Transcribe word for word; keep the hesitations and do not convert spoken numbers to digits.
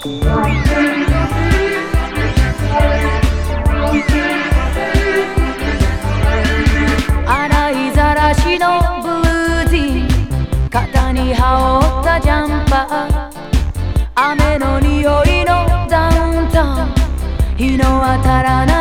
洗いざらしのブルージー、肩に羽織ったジャンパー、雨の匂いのダウンタウン、日の当たらない